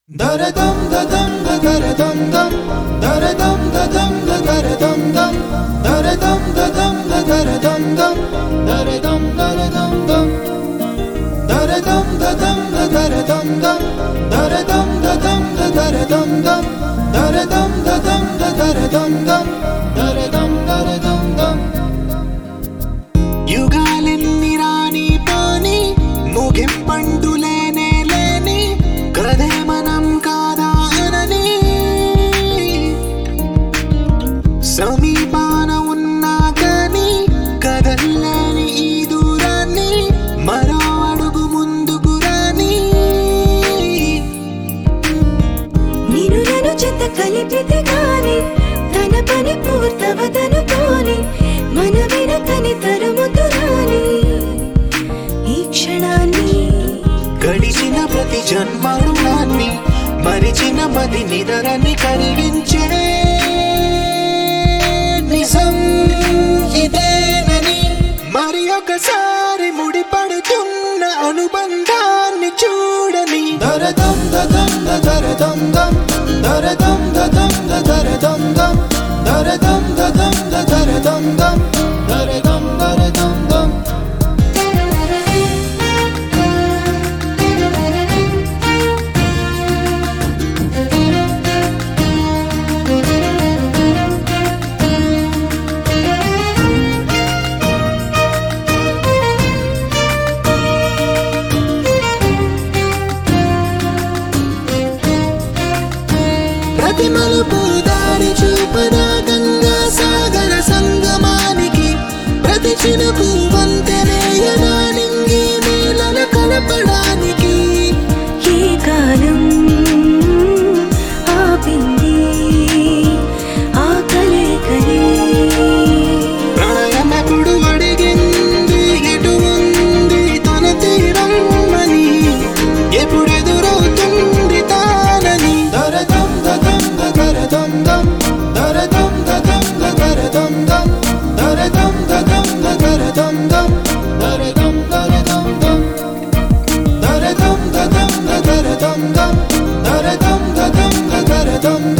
Daradam dadam daradam dam daradam dadam daradam dam daradam dadam daradam dam daradam daradam dam daradam dadam daradam dam daradam dadam daradam dam daradam dadam daradam dam daradam daradam dam యుగాలెన్ని రాని పాని ముగింపండు లేనే లేని కదే మనం కాదా అనని సమీపాన ఉన్నా కానీ కదల్లేని ఈ దూరాన్ని మరో అడుగు ముందుకు రాని నేను నన్ను చెత్త కలిపితే గాని తన పని పూర్తవదనుకోని మన వెనకని తరుముతురాని ఈ క్షణాన్ని గడిచిన ప్రతి జన్మరుణాన్ని మరిచిన మది నిదరని కరిగించే నిజం ఇదేనని మరి ఒకసారి ముడిపడుతున్న అనుబంధాన్ని చూడని daradam dadam daradam dam daradam dadam daradam dam daradam dadam daradam dam daradam daradam dam ప్రతి మలుపు దారి చూపదా గంగా సాగర సంగమానికి ప్రతి చినుకు వంతెనేయదా నింగి నేలల కలపడానికి ఏ కాలం ఆపింది ఆ కలయికని ప్రణయమెప్పుడు అడిగింది ఎటు ఉంది తన తీరమ్మని ఎప్పుడెదురవుతుంది తానని daradam dadam daradam dam daradam dadam daradam dam daradam dadam daradam dam daradam daradam dam daradam dadam daradam dam daradam dadam daradam